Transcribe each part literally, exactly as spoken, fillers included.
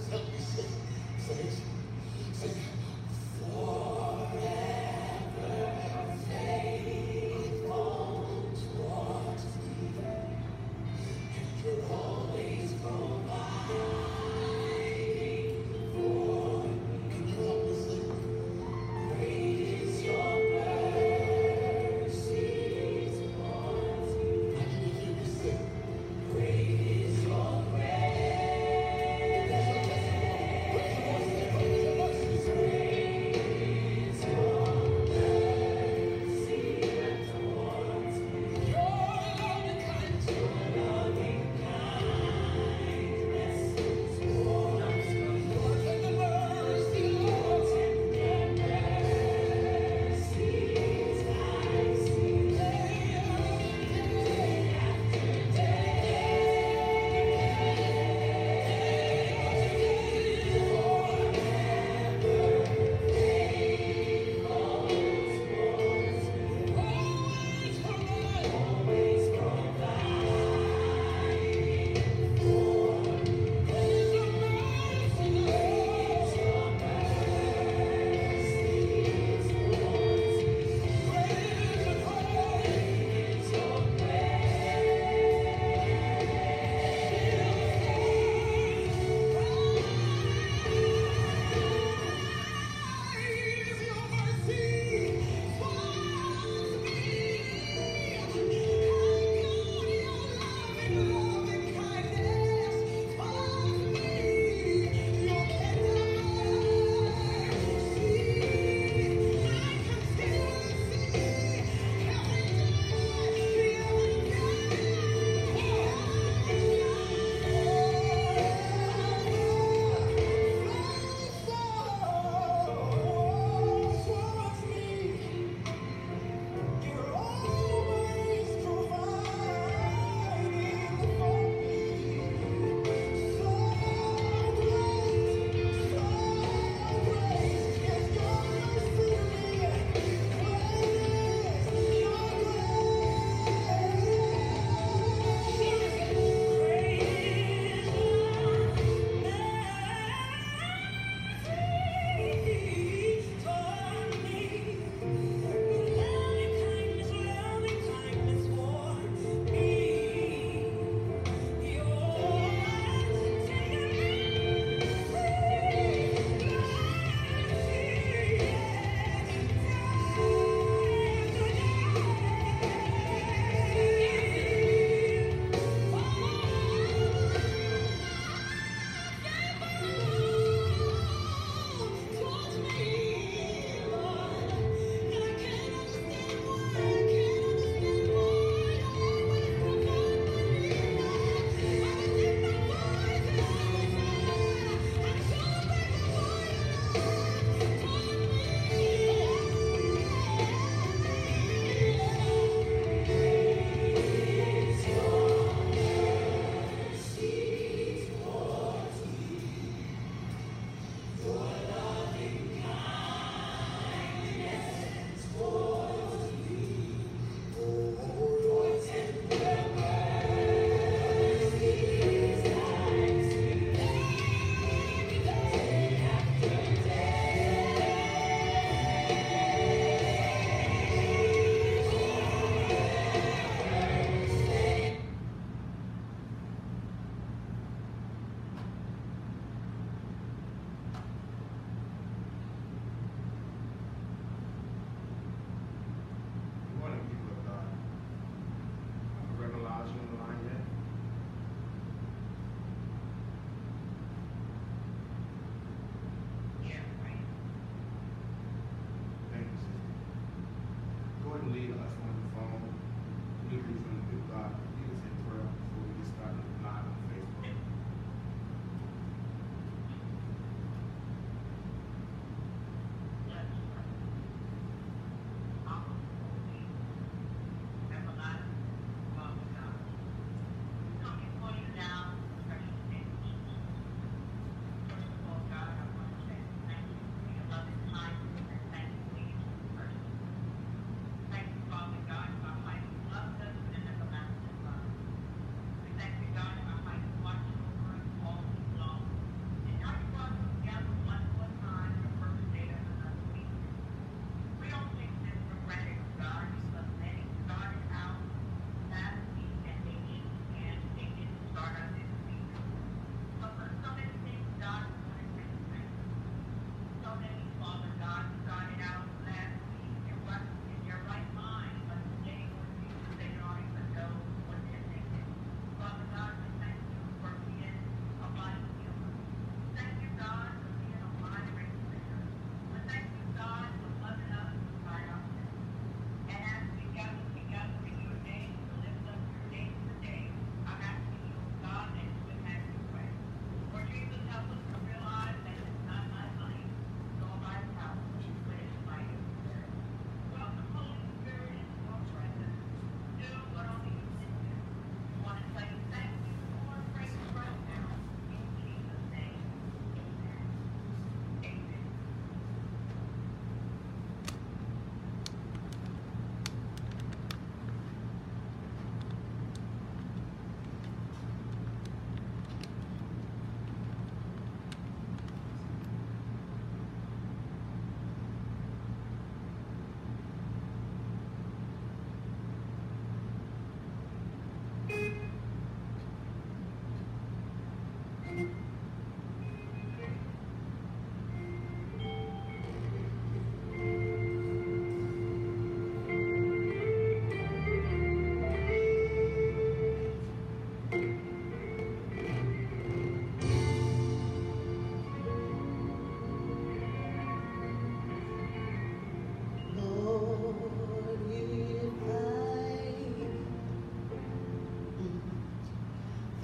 Help me sing. Sing it. Sing it. Forever faithful towards me. And you're always providing for me. Can you help me sing? Great is your mercy towards me. I need to hear you sing. Great is your grace. That's your testimony. Raise your voice and say, great is your mercy. Great is your mercy towards me. Your loving kindness. Your loving kindness.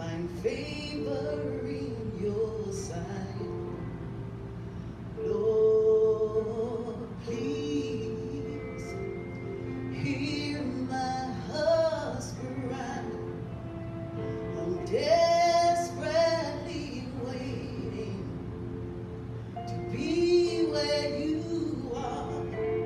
find favor in your sight. Lord, please hear my husband cry. I'm desperately waiting to be where you are.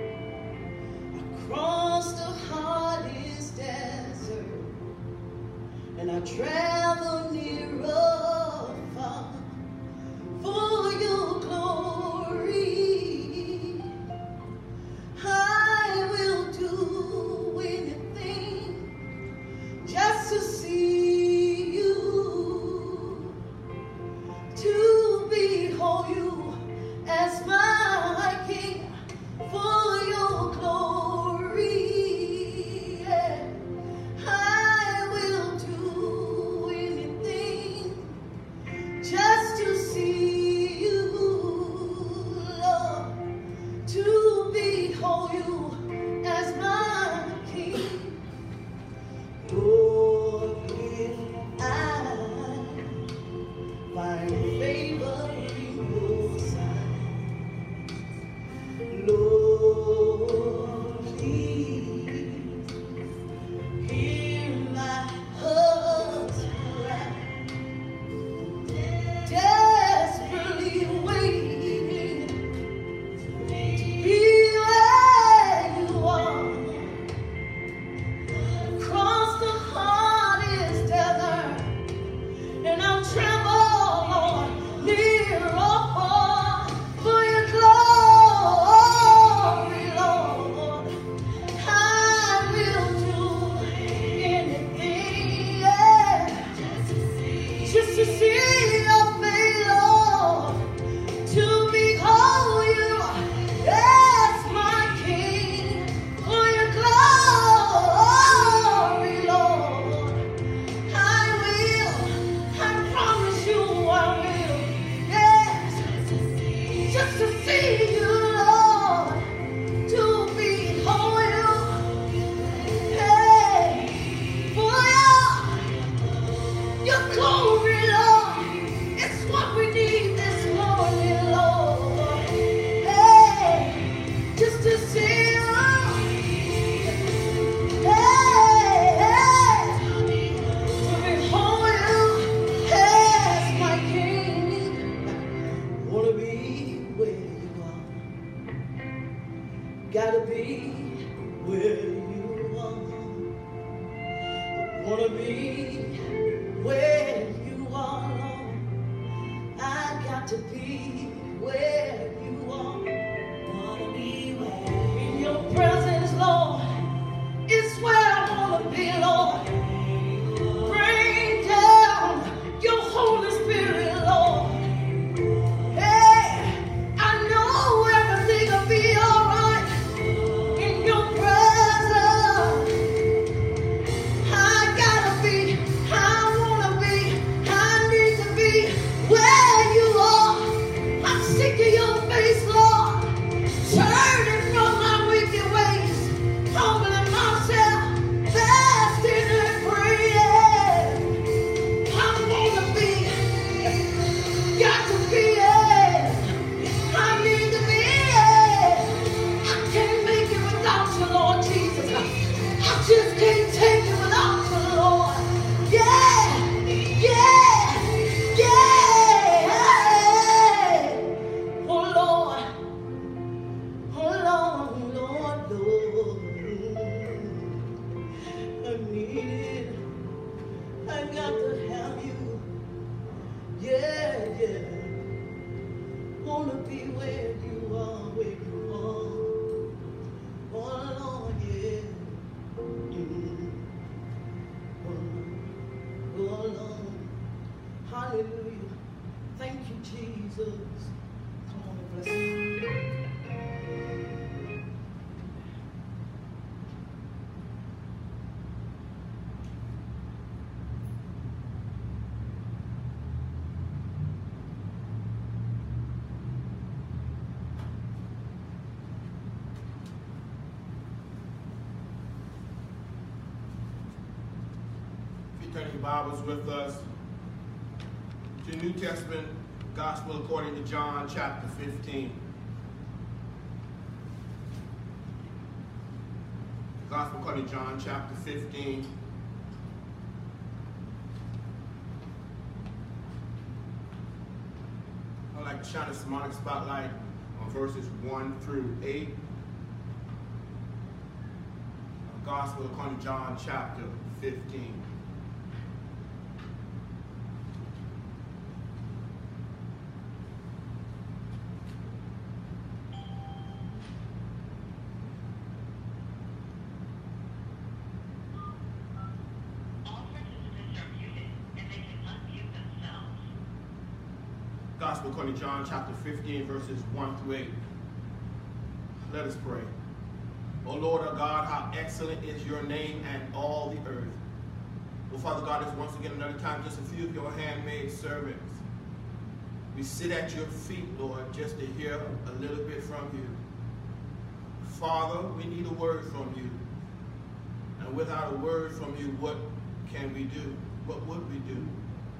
Across the hardest desert, and I travel near or far for your glory. I will do anything just to see you, to behold you as my King, for your glory. Yeah. I will do anything just to see you, Lord, to behold you as my King. Lord, if I find favor in your sight, Lord, please hear my heart's cry. Desperately waiting to be where you are. Across the hardest desert, and I'll travel, Lord, near or far for your glory, Lord. I will do anything, yeah, just to see your face, Lord, to behold you as my King, for your glory, Lord. I will, I promise you I will, yes, just to see you, Lord, to behold you, hey, for your, your glory, Lord. It's what we need this morning, Lord. Hey, just to see you, hey, hey, to behold you as my King. Wanna be where you are. Gotta be where you are. Wanna be where you are, Lord. I got to be where you are. Wanna be where in your presence, Lord. It's where I wanna be, Lord. Bring down your Holy Spirit, Lord. Hey, I know everything will be alright in your presence. I gotta be, I wanna be, I need to be where you are. I'm sick of your face, Lord. Turning from my wicked ways, humbling myself, fasting and praying. I wanna be, got to be it. I need to be it. I can't make it without you, Lord Jesus. I just can't take it without you, Lord. Yeah, yeah, yeah. Oh Lord, oh Lord, Lord, Lord. I need it. I got to have you. Yeah, yeah. Wanna be where you are, where you are. Oh Lord, yeah. Mm. Oh, oh Lord. Hallelujah. Thank you, Jesus. Come on and bless me. Turn your Bibles with us to New Testament Gospel according to John chapter fifteen. Gospel according to John chapter fifteen. I'd like to shine a symbolic spotlight on verses one through eight. Gospel according to John chapter fifteen. Gospel according to John chapter fifteen, verses one through eight. Let us pray. O Lord our God, how excellent is your name and all the earth. Well, Father God, it's once again another time just a few of your handmaid servants. We sit at your feet, Lord, just to hear a little bit from you. Father, we need a word from you. And without a word from you, what can we do? What would we do?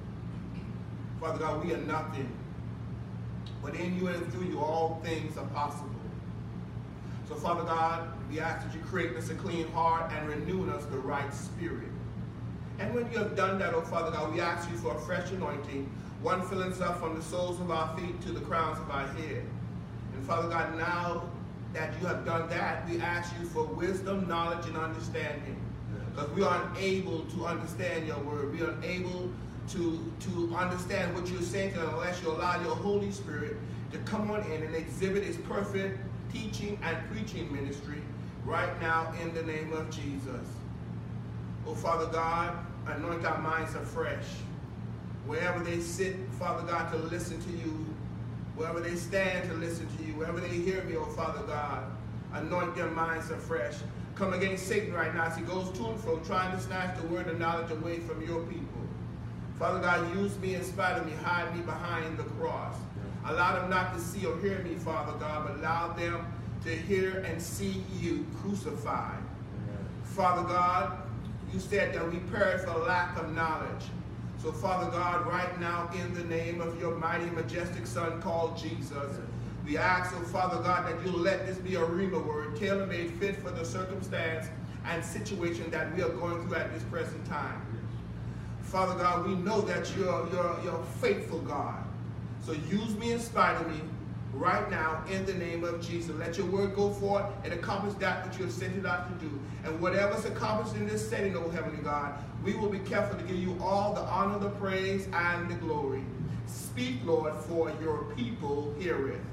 Father God, we are nothing. But in you and through you, all things are possible. So, Father God, we ask that you create in us a clean heart and renew in us the right spirit. And when you have done that, oh Father God, we ask you for a fresh anointing, one filling us up from the soles of our feet to the crowns of our head. And Father God, now that you have done that, we ask you for wisdom, knowledge, and understanding. Because we are unable to understand your word. We are unable to, to understand what you're saying to us unless you allow your Holy Spirit to come on in and exhibit his perfect teaching and preaching ministry right now in the name of Jesus. Oh, Father God, anoint our minds afresh. Wherever they sit, Father God, to listen to you, wherever they stand to listen to you, wherever they hear me, oh Father God, anoint their minds afresh. Come against Satan right now as he goes to and fro, trying to snatch the word of knowledge away from your people. Father God, use me in spite of me, hide me behind the cross. Allow them not to see or hear me, Father God, but allow them to hear and see you crucified. Amen. Father God, you said that we perish for lack of knowledge. So, Father God, right now, in the name of your mighty, majestic Son called Jesus, we ask, oh Father God, that you'll let this be a rhema word, tailor-made, fit for the circumstance and situation that we are going through at this present time. Father God, we know that you're, you're, you're a faithful God. So use me in spite of me right now in the name of Jesus. Let your word go forth and accomplish that which you have sent it out to do. And whatever's accomplished in this setting, oh Heavenly God, we will be careful to give you all the honor, the praise, and the glory. Speak, Lord, for your people hear it.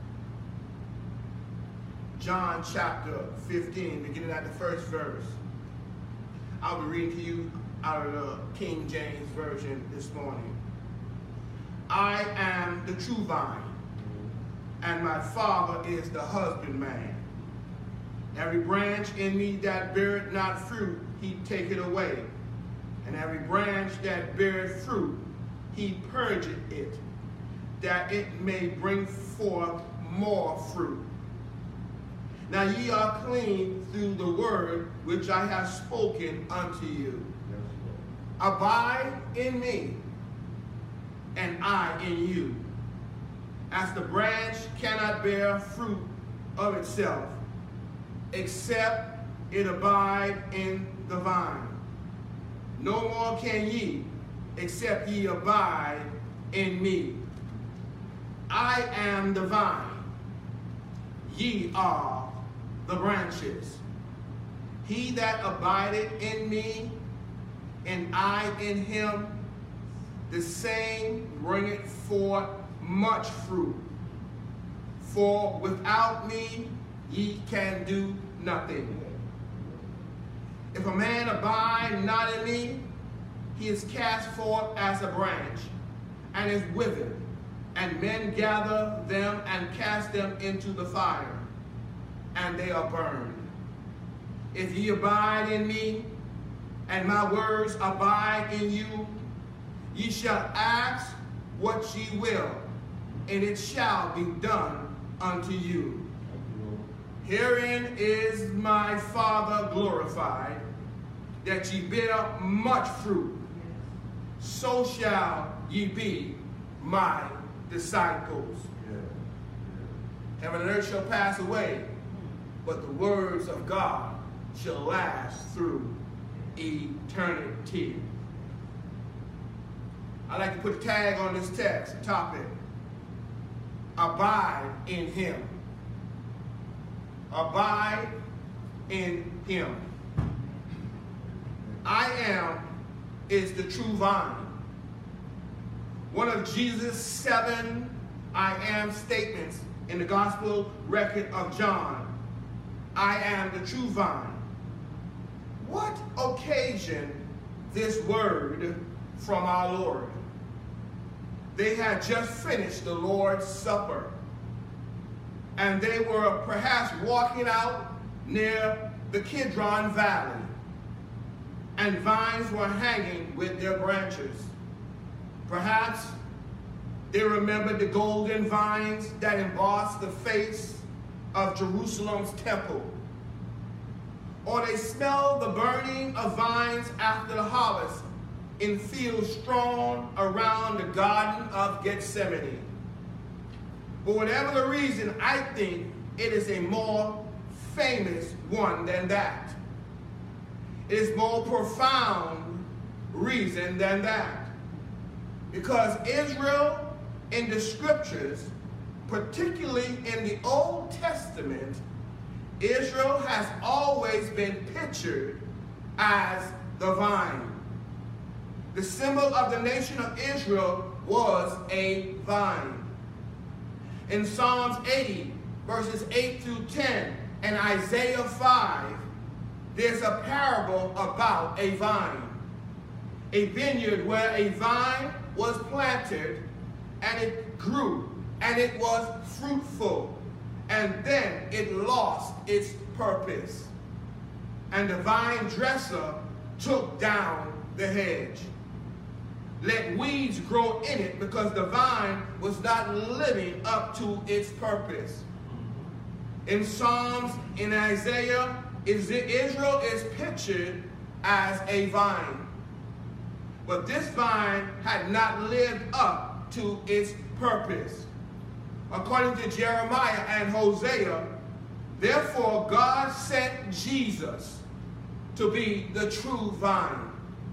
John chapter fifteen, beginning at the first verse. I'll be reading to you out of the King James Version this morning. I am the true vine, and my Father is the husbandman. Every branch in me that beareth not fruit, he taketh away. And every branch that beareth fruit, he purgeth it, that it may bring forth more fruit. Now ye are clean through the word which I have spoken unto you. Abide in me, and I in you. As the branch cannot bear fruit of itself, except it abide in the vine. No more can ye, except ye abide in me. I am the vine, ye are the branches. He that abideth in me, and I in him, the same bringeth forth much fruit. For without me ye can do nothing. If a man abide not in me, he is cast forth as a branch, and is withered, and men gather them and cast them into the fire, and they are burned. If ye abide in me, and my words abide in you, ye shall ask what ye will, and it shall be done unto you. Herein is my Father glorified, that ye bear much fruit. So shall ye be my disciples. Yeah. Heaven and earth shall pass away, but the words of God shall last through eternity. I like to put a tag on this text, topic. Abide in him. Abide in him. I am is the true vine. One of Jesus' seven I am statements in the gospel record of John. I am the true vine. What occasioned this word from our Lord? They had just finished the Lord's Supper, and they were perhaps walking out near the Kidron Valley, and vines were hanging with their branches. Perhaps they remembered the golden vines that embossed the face of Jerusalem's temple. Or they smelled the burning of vines after the harvest in fields strewn around the Garden of Gethsemane. But whatever the reason, I think it is a more famous one than that. It is more profound reason than that. Because Israel in the scriptures, particularly in the Old Testament, Israel has always been pictured as the vine. The symbol of the nation of Israel was a vine. In Psalms eighty, verses eight through ten, and Isaiah five, there's a parable about a vine. A vineyard where a vine was planted, and it grew, and it was fruitful, and then it lost its purpose. And the vine dresser took down the hedge, let weeds grow in it, because the vine was not living up to its purpose. In Psalms, in Isaiah, Israel is pictured as a vine. But this vine had not lived up to its purpose. According to Jeremiah and Hosea, therefore God sent Jesus to be the true vine.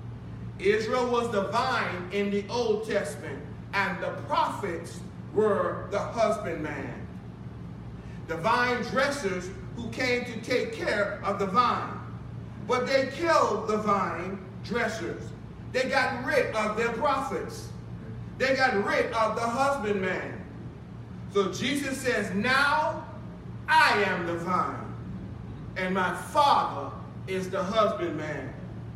Israel was the vine in the Old Testament, and the prophets were the husbandman. The vine dressers who came to take care of the vine. But they killed the vine dressers. They got rid of their prophets. They got rid of the husbandman. So Jesus says, now I am the vine, and my Father is the husbandman.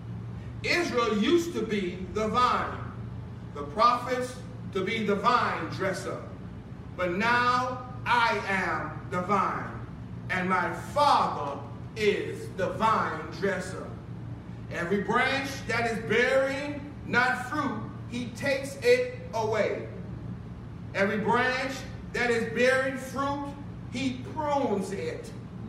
Israel used to be the vine, the prophets to be the vine dresser. But now I am the vine, and my Father is the vine dresser. Every branch that is bearing not fruit, he takes it away. Every branch that is bearing fruit, he prunes it.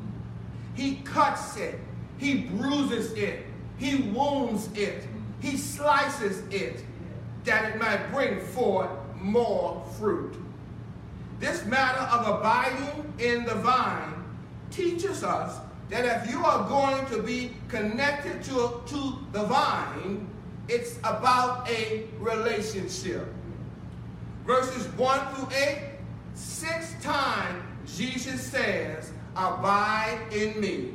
He cuts it. He bruises it. He wounds it. He slices it, that it might bring forth more fruit. This matter of abiding in the vine teaches us that if you are going to be connected to, to the vine, it's about a relationship. Verses one through eight, six times Jesus says, abide in me.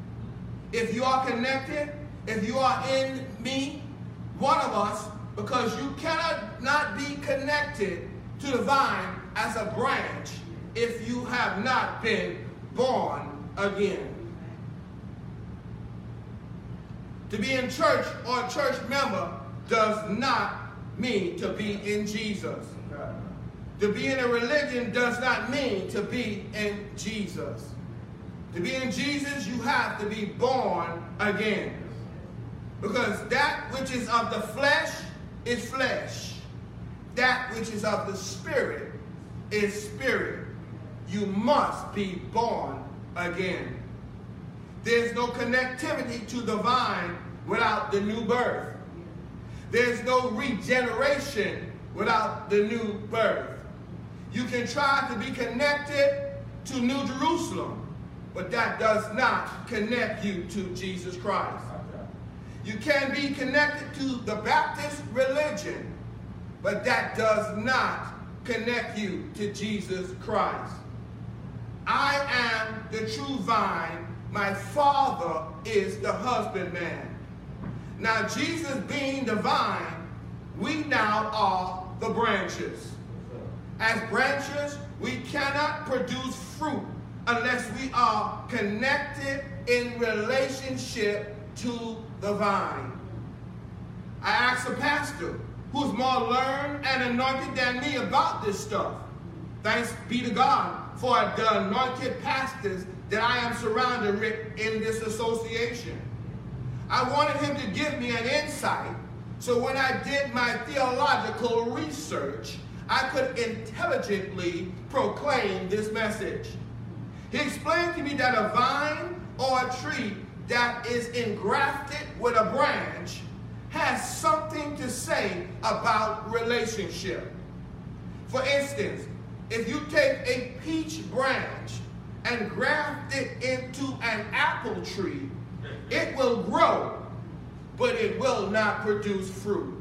If you are connected, if you are in me, one of us, because you cannot not be connected to the vine as a branch if you have not been born again. To be in church or a church member does not mean to be in Jesus. To be in a religion does not mean to be in Jesus. To be in Jesus, you have to be born again. Because that which is of the flesh is flesh. That which is of the spirit is spirit. You must be born again. There's no connectivity to the vine without the new birth. There's no regeneration without the new birth. You can try to be connected to New Jerusalem, but that does not connect you to Jesus Christ. You can be connected to the Baptist religion, but that does not connect you to Jesus Christ. I am the true vine. My Father is the husbandman. Now, Jesus being the vine, we now are the branches. As branches, we cannot produce fruit unless we are connected in relationship to the vine. I asked a pastor who's more learned and anointed than me about this stuff. Thanks be to God for the anointed pastors that I am surrounded with in this association. I wanted him to give me an insight, so when I did my theological research, I could intelligently proclaim this message. He explained to me that a vine or a tree that is engrafted with a branch has something to say about relationship. For instance, if you take a peach branch and graft it into an apple tree, it will grow, but it will not produce fruit.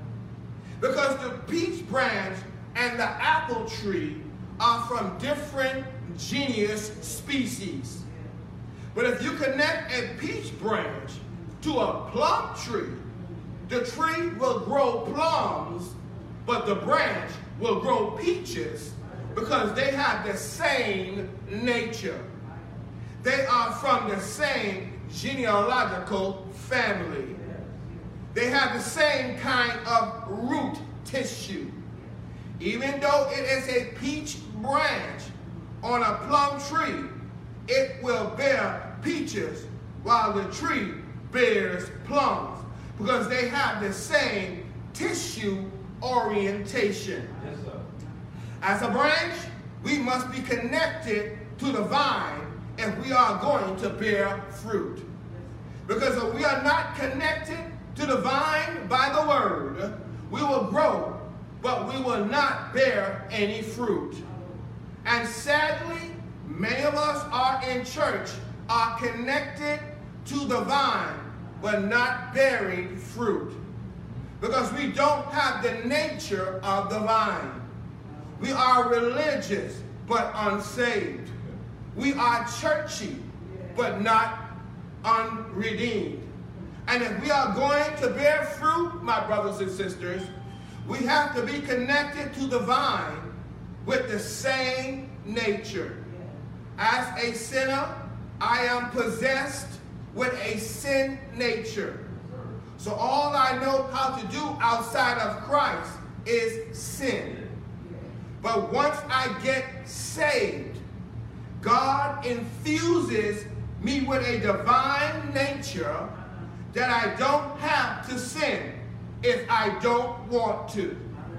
Because the peach branch and the apple tree are from different genus species. But if you connect a peach branch to a plum tree, the tree will grow plums, but the branch will grow peaches because they have the same nature. They are from the same genealogical family. They have the same kind of root tissue. Even though it is a peach branch on a plum tree, it will bear peaches while the tree bears plums because they have the same tissue orientation. Yes, sir. As a branch, we must be connected to the vine if we are going to bear fruit. Because if we are not connected to the vine by the word, we will grow, but we will not bear any fruit. And sadly, many of us are in church, are connected to the vine, but not bearing fruit. Because we don't have the nature of the vine. We are religious, but unsaved. We are churchy, but not unredeemed. And if we are going to bear fruit, my brothers and sisters, we have to be connected to the vine with the same nature. As a sinner, I am possessed with a sin nature. So all I know how to do outside of Christ is sin. But once I get saved, God infuses me with a divine nature that I don't have to sin if I don't want to.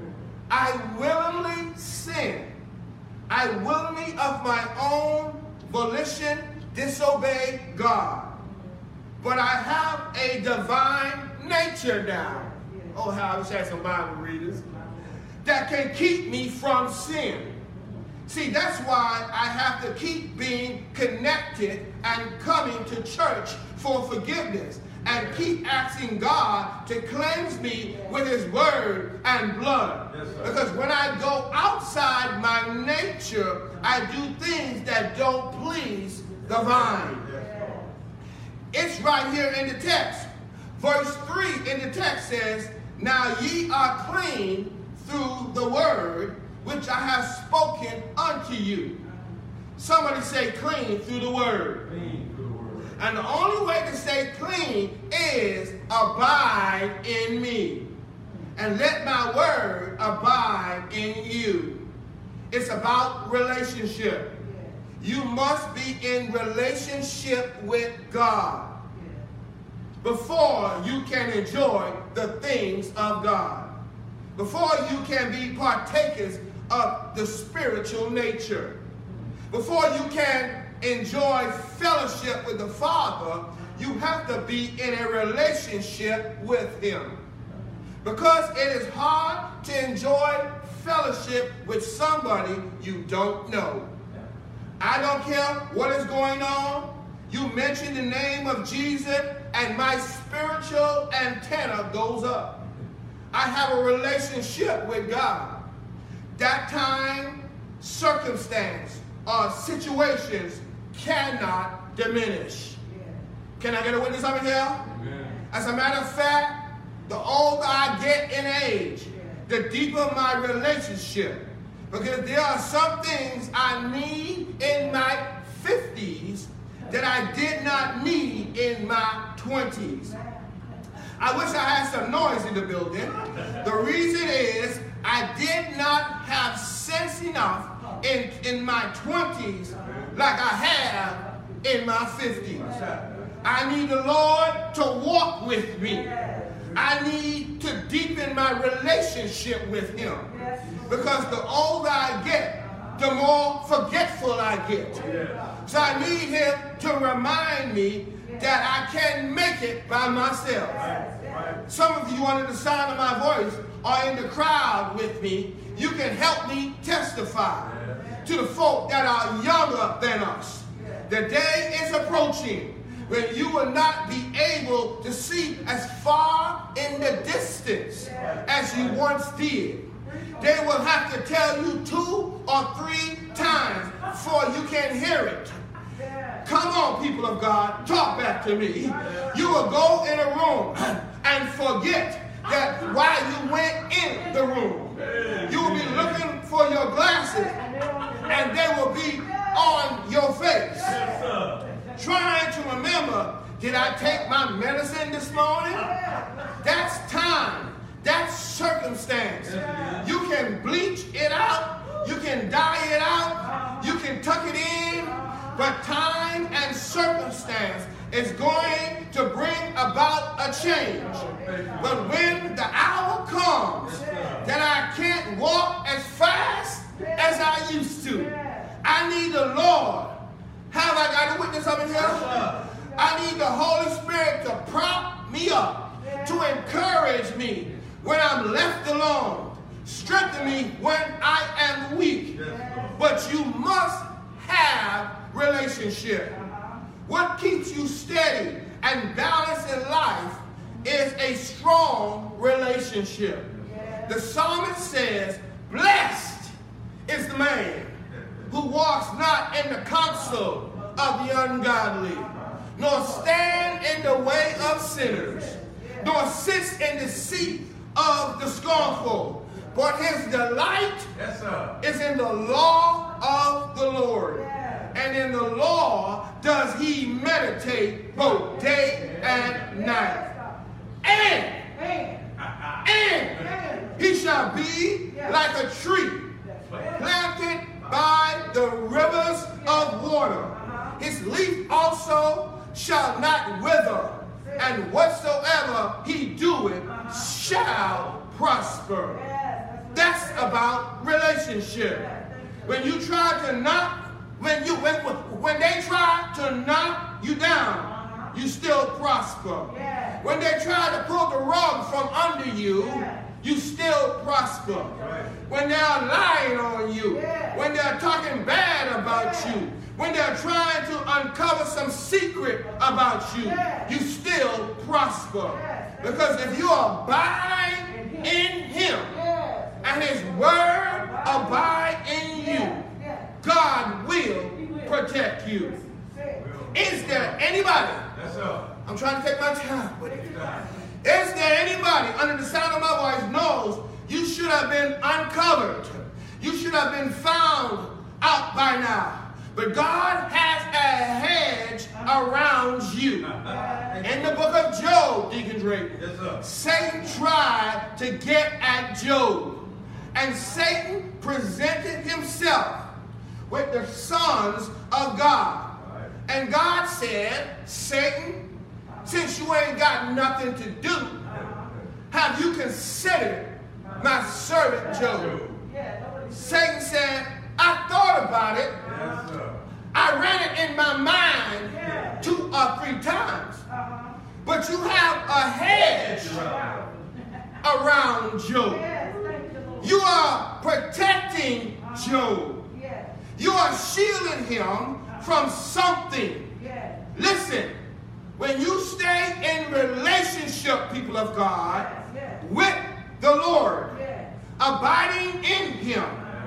I willingly sin. I willingly of my own volition disobey God. But I have a divine nature now. Oh, how I wish I had some Bible readers. That can keep me from sin. See, that's why I have to keep being connected and coming to church for forgiveness and keep asking God to cleanse me with his word and blood. Yes, sir. Because when I go outside my nature, I do things that don't please the vine. It's right here in the text. Verse three in the text says, "Now ye are clean through the word which I have spoken unto you." Somebody say clean through the word. Clean through the word. And the only way to say clean is abide in me. And let my word abide in you. It's about relationship. You must be in relationship with God before you can enjoy the things of God. Before you can be partakers of the spiritual nature. Before you can enjoy fellowship with the Father, you have to be in a relationship with him. Because it is hard to enjoy fellowship with somebody you don't know. I don't care what is going on. You mention the name of Jesus and my spiritual antenna goes up. I have a relationship with God. That time, circumstance, or situations cannot diminish. Can I get a witness over here? Amen. As a matter of fact, the older I get in age, the deeper my relationship. Because there are some things I need in my fifties that I did not need in my twenties. I wish I had some noise in the building. The reason is I did not have sense enough in, in my twenties like I have in my fifties. I need the Lord to walk with me. I need to deepen my relationship with him. Because the older I get, the more forgetful I get. So I need him to remind me that I can't make it by myself. Some of you under the sound of my voice are in the crowd with me. You can help me testify to the folk that are younger than us. The day is approaching when you will not be able to see as far in the distance as you once did. They will have to tell you two or three times before you can hear it. Come on, people of God, talk back to me. You will go in a room and forget that while you went in the room, you will be looking for your glasses and they will be on your face. Trying to remember, did I take my medicine this morning? That's time. That's circumstance. You can bleach it out. You can dye it out. You can tuck it in. But time and circumstance is going to bring about a change. But when the hour comes that I can't walk as fast as I used to, I need the Lord. Have I got a witness up in here? I need the Holy Spirit to prop me up, to encourage me when I'm left alone, strengthen me when I am weak. But you must have relationship. What keeps you steady and balanced in life is a strong relationship. The psalmist says, blessed is the man who walks not in the counsel of the ungodly, nor stand in the way of sinners, nor sits in the seat of the scornful. But his delight yes, sir. is in the law of the Lord. Yeah. And in the law does he meditate both day and night. And, and he shall be like a tree planted by the rivers of water. His leaf also shall not wither, and whatsoever he doeth shall prosper. That's about relationship. When you try to knock, when you when when they try to knock you down, you still prosper. When they try to pull the rug from under you, you still prosper. When they're lying on you, when they're talking bad about you, when they're trying to uncover some secret about you, you still prosper. Because if you abide in him and his word abide in you, God will protect you. Is there anybody? I'm trying to take my time. Is there anybody under the sound of my voice knows you should have been uncovered? You should have been found out by now. But God has a hedge around you. In the book of Job, Deacon Drake, yes, Satan tried to get at Job. And Satan presented himself with the sons of God. And God said, Satan, since you ain't got nothing to do, have you considered my servant Job? Satan said, I thought about it. I ran it in my mind two or three times. But you have a hedge around Job. Yes, thank you, Lord. You are protecting Job. Yes, You are shielding him from something. yes, Listen, when you stay in relationship, people of God, yes, with the Lord, yes. abiding in him,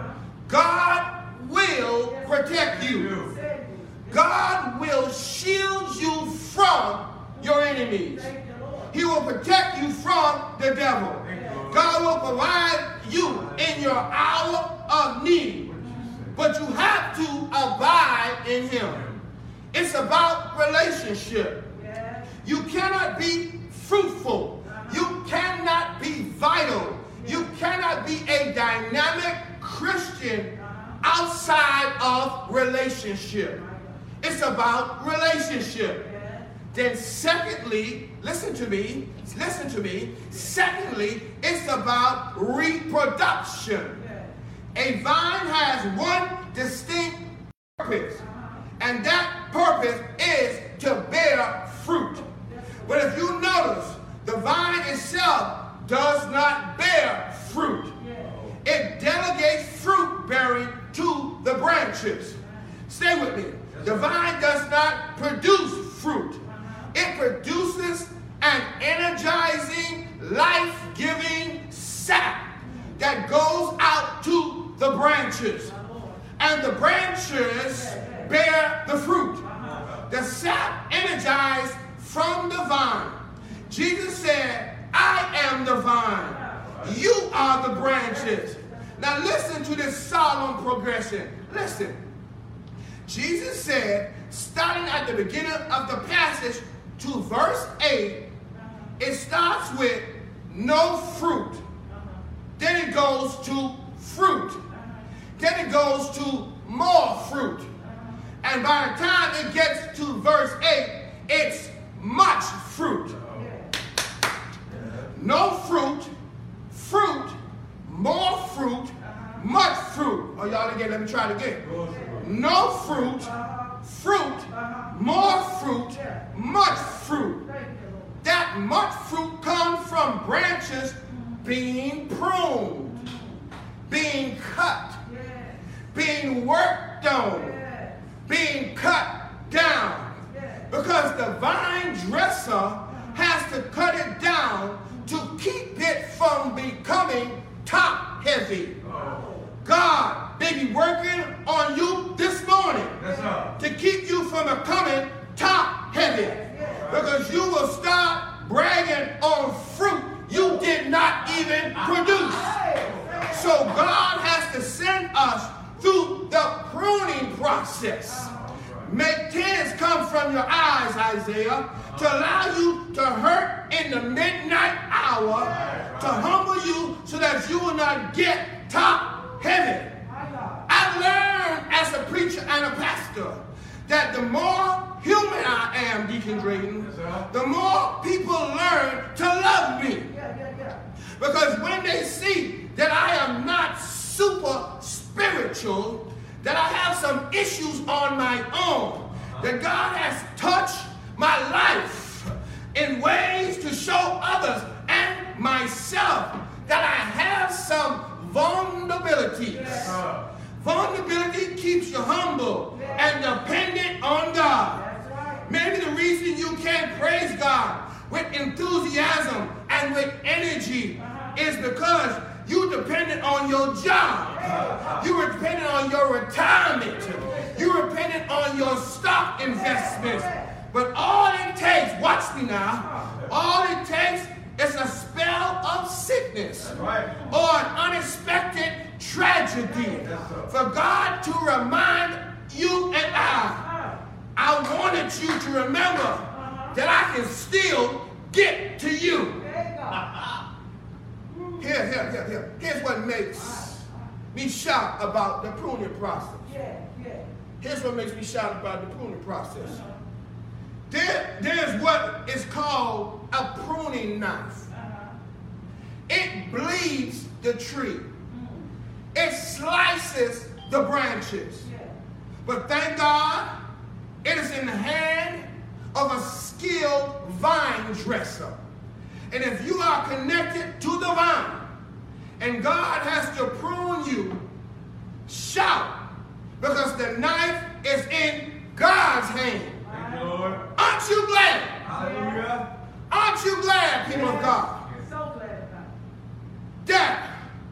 God will protect you. Save me. God will shield you from your enemies. Thank you, Lord. He will protect you from the devil. God will provide you in your hour of need. But you have to abide in him. It's about relationship. Yes, You cannot be fruitful. You cannot be vital. You cannot be a dynamic Christian outside of relationship. It's about relationship. yes, Then secondly, listen to me, listen to me. Secondly, it's about reproduction. yes. A vine has one distinct purpose, and that purpose is to bear fruit. But if you notice, the vine itself does not bear fruit. It delegates fruit bearing to the branches. Stay with me. The vine does not produce fruit. It produces an energizing, life-giving sap that goes out to the branches. And the branches bear the fruit. The sap energized from the vine. Jesus said, I am the vine. You are the branches. Now listen to this solemn progression. Listen. Jesus said, starting at the beginning of the passage to verse eight, it starts with no fruit. Then it goes to fruit. Then it goes to more fruit. And by the time it gets to verse eight, it's much fruit. No fruit, fruit, more fruit, much fruit. Oh, y'all again, let me try it again. No fruit, fruit, more fruit, much fruit. That much fruit comes from branches being pruned, being cut, being worked on, being cut down. Because the vine dresser has to cut it down to keep it from becoming top heavy. God may be working on you this morning to keep you from becoming top heavy. Because you will start bragging on fruit you did not even produce. So God has to send us through the pruning process. Make tears come from your eyes, Isaiah, to allow you to hurt in the midnight hour, to humble you so that you will not get top heavy. I learned as a preacher and a pastor that the more human I am, Deacon Drayton, the more people learn to love me. Because when they see that I am not super spiritual, that I have some issues on my own, that God has touched my life in ways to show others and myself that I have some vulnerabilities. Yes. Vulnerability keeps you humble yes. and dependent on God. Right. Maybe the reason you can't praise God with enthusiasm and with energy uh-huh. is because you dependent on your job. Yeah. You were dependent on your retirement. You were dependent on your stock investments. But all it takes, watch me now, all it takes is a spell of sickness right. or an unexpected tragedy for God to remind you and I. I wanted you to remember that I can still get to you. Here, here, here, here. Here's what makes me shout about the pruning process. Here's what makes me shout about the pruning process. There, there's what is called a pruning knife. It bleeds the tree. It slices the branches. But thank God, it is in the hand of a skilled vine dresser. And if you are connected to the vine and God has to prune you, shout, because the knife is in God's hand. Thank you, Lord. Aren't you glad? Hallelujah. Aren't you glad, people of God, So glad about that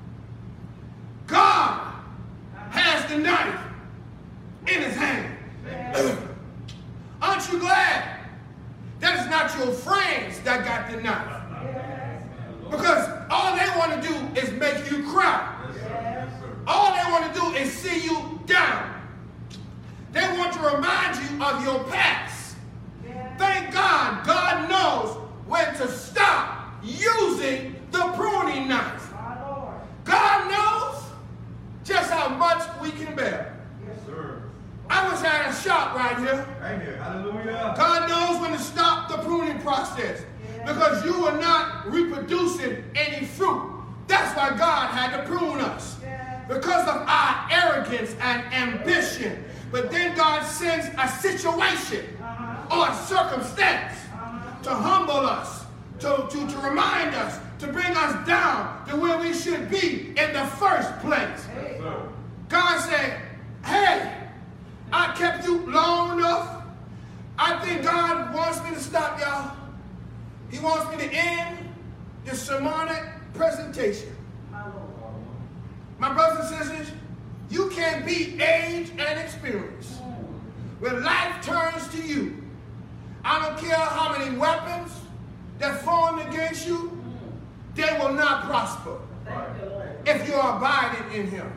God has the knife in his hand? Aren't you glad that it's not your friends that got the knife? Because all they want to do is make you cry. All they want to do is see you down. They want to remind you of your past. Thank God, God knows when to stop using the pruning knife. God knows just how much we can bear. Yes, sir. I was at a shop right here. Right here. Hallelujah. God knows when to stop the pruning process because you are not reproducing any fruit. That's why God had to prune us, because of our arrogance and ambition. But then God sends a situation or a circumstance to humble us, to, to, to remind us, to bring us down to where we should be in the first place. Yes, sir. God said, hey, I kept you long enough. I think God wants me to stop, y'all. He wants me to end this sermonic presentation. My brothers and sisters, you can beat age and experience. When life turns to you, I don't care how many weapons that form against you, they will not prosper if you're abiding in him.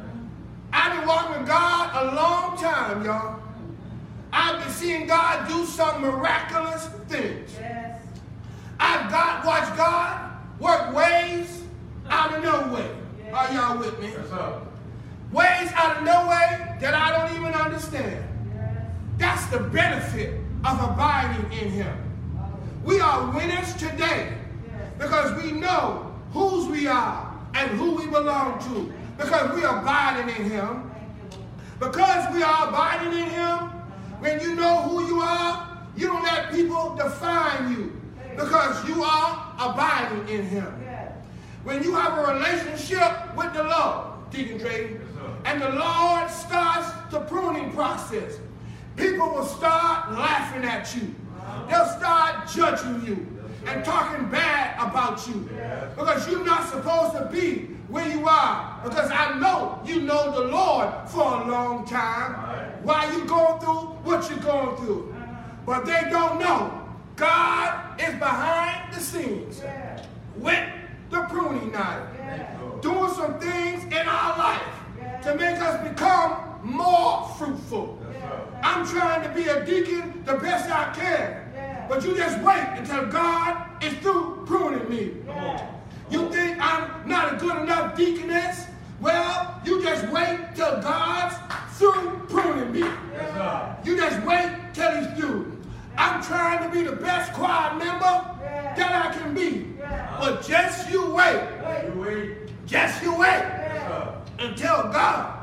I've been walking with God a long time, y'all. I've been seeing God do some miraculous things. Yes. I've got watched God work ways out of no way. Are y'all with me? Yes, sir. Ways out of no way that I don't even understand. That's the benefit of abiding in him. We are winners today because we know whose we are and who we belong to, because we are abiding in him. Because we are abiding in him, when you know who you are, you don't let people define you, because you are abiding in him. When you have a relationship with the Lord, Deacon Drayton, and the Lord starts the pruning process, people will start laughing at you. They'll start judging you and talking bad about you, because you're not supposed to be where you are, because I know you know the Lord for a long time while you're going through what you're going through. But they don't know God is behind the scenes with the pruning knife, doing some things in our life to make us become more fruitful. I'm trying to be a deacon the best I can, but you just wait until God is through pruning me. You think I'm not a good enough deaconess? Well, you just wait till God's through pruning me. You just wait till he's through. I'm trying to be the best choir member that I can be. But just you wait. You wait. Just you wait until God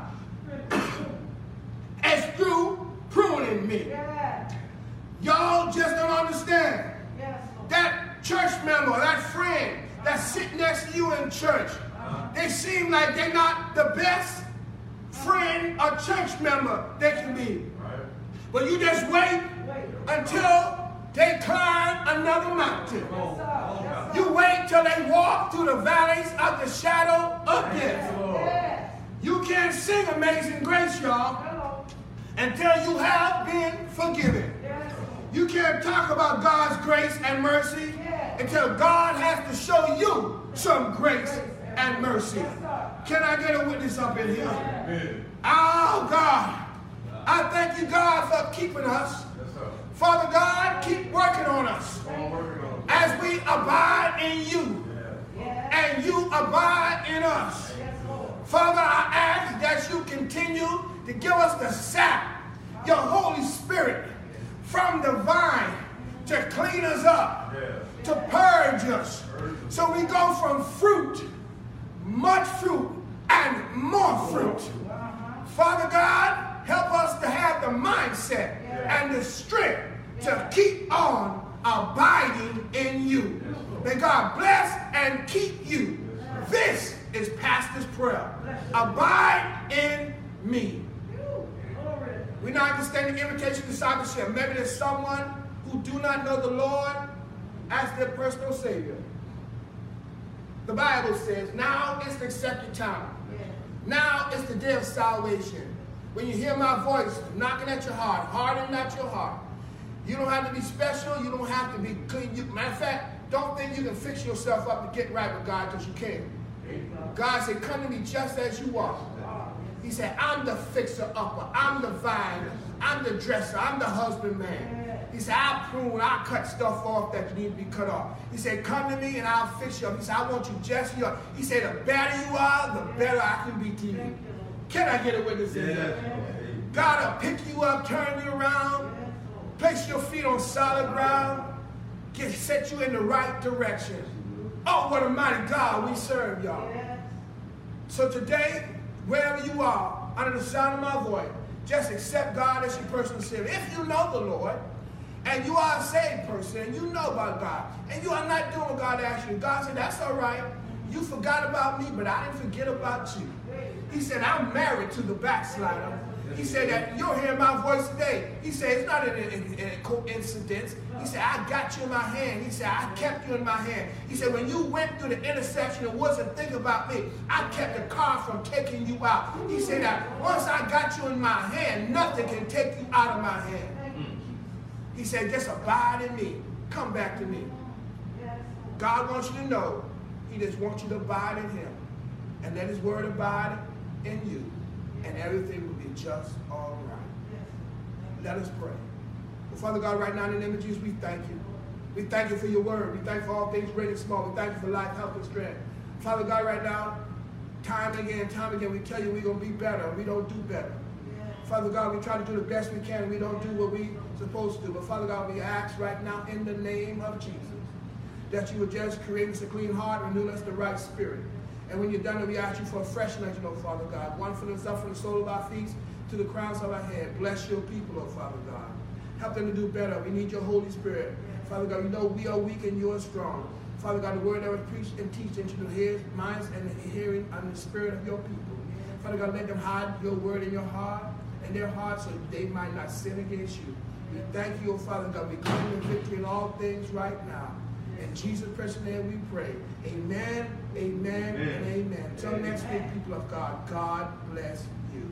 is through pruning me. Y'all just don't understand. That church member, that friend that's sitting next to you in church, they seem like they're not the best friend or church member they can be. But you just wait until they climb another mountain. You wait till they walk through the valleys of the shadow of death. You can't sing Amazing Grace, y'all, until you have been forgiven. You can't talk about God's grace and mercy until God has to show you some grace and mercy. Can I get a witness up in here? Oh, God. I thank you, God, for keeping us. Father God, keep working on us as we abide in you and you abide in us. Father, I ask that you continue to give us the sap, your Holy Spirit, from the vine to clean us up, to purge us, so we go from fruit, much fruit, and more fruit. Father God, help us to have the mindset and the strength to keep on abiding in you. May God bless and keep you. This is Pastor's prayer. Abide in me. We now understand the invitation to discipleship. Maybe there's someone who do not know the Lord as their personal Savior. The Bible says, now is the accepted time. Now is the day of salvation. When you hear my voice knocking at your heart, harden not your heart. You don't have to be special. You don't have to be clean. You, matter of fact, don't think you can fix yourself up to get right with God, because you can't. God said, come to me just as you are. He said, I'm the fixer-upper. I'm the vine. I'm the dresser. I'm the husbandman. He said, I'll prune. I'll cut stuff off that need to be cut off. He said, come to me and I'll fix you up. He said, I want you just as you are. He said, the better you are, the better I can be to you. Can I get a witness in here? God will pick you up, turn you around, place your feet on solid ground, get, set you in the right direction. Oh, what a mighty God we serve, y'all. So today, wherever you are, under the sound of my voice, just accept God as your personal Savior. If you know the Lord, and you are a saved person, and you know about God, and you are not doing what God asked you, God said, that's all right. You forgot about me, but I didn't forget about you. He said, I'm married to the backslider. He said that you're hearing my voice today. He said, it's not a coincidence. He said, I got you in my hand. He said, I kept you in my hand. He said, when you went through the intersection and wasn't thinking about me, I kept the car from taking you out. He said that once I got you in my hand, nothing can take you out of my hand. He said, just abide in me. Come back to me. God wants you to know he just wants you to abide in him. And let his word abide in you. And everything will be just all right. Let us pray. Well, Father God, right now in the name of Jesus, we thank you. We thank you for your word. We thank you for all things great and small. We thank you for life, health, and strength. Father God, right now, time and again, time again, we tell you we're going to be better. We don't do better. Father God, we try to do the best we can. We don't do what we're supposed to do. But Father God, we ask right now in the name of Jesus that you would just create us a clean heart and renew us the right spirit. And when you're done, we ask you for a fresh anointing, oh Father God. One for the top from the sole of our feet to the crowns of our head. Bless your people, oh Father God. Help them to do better. We need your Holy Spirit. Father God, we know we are weak and you are strong. Father God, the word that was preached and teach into the ears, minds, and the hearing and the spirit of your people. Father God, let them hide your word in your heart and their hearts so they might not sin against you. We thank you, oh Father God. We claim the victory in all things right now. In Jesus' precious name we pray. Amen, amen, amen. And amen. Till next week, people of God, God bless you.